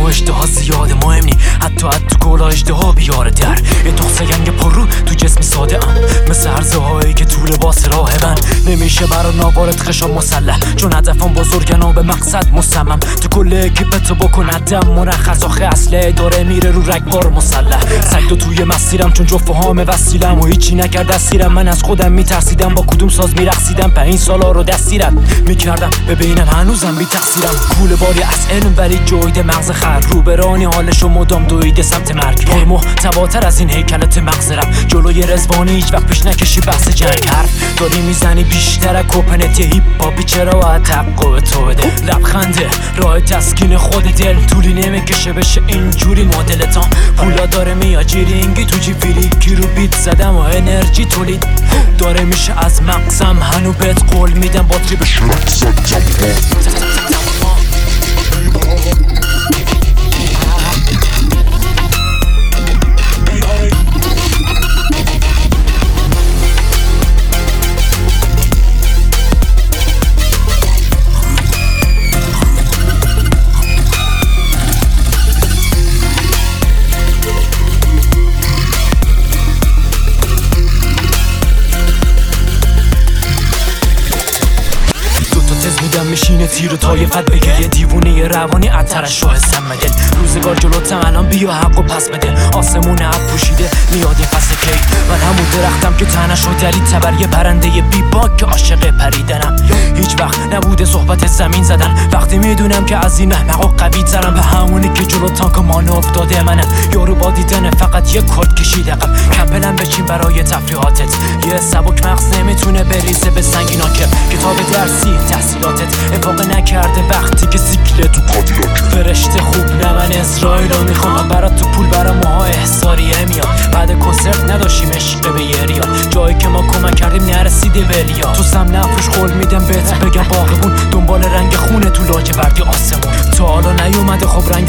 اشتها زیاده مهم نی، حتی گلا اشتها بیاره در یه تخصه گنگ پر رو تو جسمی ساده ام، مثل عرضه هایی که تو لباس راه من نمیشه برا ناوارد خشام مسلح، چون هدفم بزرگن و به مقصد مصمم. تو کل اکیپتو بکن عدم مرخص، آخه اصله داره میره رو رگبار مسلح. سگ توی مسیرم چون جفت هامه وسیلم و هیچی نکرد دستیرم. من از خودم میترسیدم با کدوم ساز میرقصیدم، 5 سالا رو دستیرت میکردم ببینم هنوزم بی تقصیرم. کول باری از علم ولی جویده مغز خر، روبرانی حالشو مدام دویده سمت مرگ. پر محتواتر از این هیکلت مغزرم، جلوی رزوانی هیچ وقت پیش نکشی بحث جنگ. حرف داری میزنی بیشتر کوپنت هیپ هاپی، چرا باید حقو تو بده؟ لبخنده راه تسکین خود دل، طولی نمیکشه بشه اینجوری مدلتان. پولا داره میاد جیرینگی تو جیفیری، کی رو بیت زدم و انرژی تولید داره میشه از مغزم. هنو بهت قول میدم باتری به شرک زدم. میشینه تیر و طایفت بگه یه دیوونه روانی عطرش رو حسم مدل. روزگار جلوتم الان بیا حق و پس بده، آسمون عب پوشیده میاد این فصل کی. من همون درختم که تنش رو دلی تبر، یه پرنده بی باک که عاشق پریدنم. هیچ وقت نبوده صحبت زمین زدن، وقتی میدونم که از این احمقا قوی ترم. به همونی که جلو تانک مانو افتاده منم، یارو با دیدن فقط یه کد کشید عقب. کمپلم بچین برای تفریحاتت، یه سبک مغز نمیتونه بریزه به سنگینا که کتاب درسی تحصیلاتت افاقه نکرده وقتی که سیکله تو کادیلاک. فرشته خوب نه من اسرائیل رو میخوام، برات تو پول برا ماها احساریه میاد. بعد کنسرت نداشتیم عشق به یه ریال، جایی که ما کمک کردیم نرسیده بلیا. تو سم نفروش قول میدم بهت بگم باغبون، دنبال رنگ خونه تو لاجوردی آسمون. تا حالا نیومده خب رنگ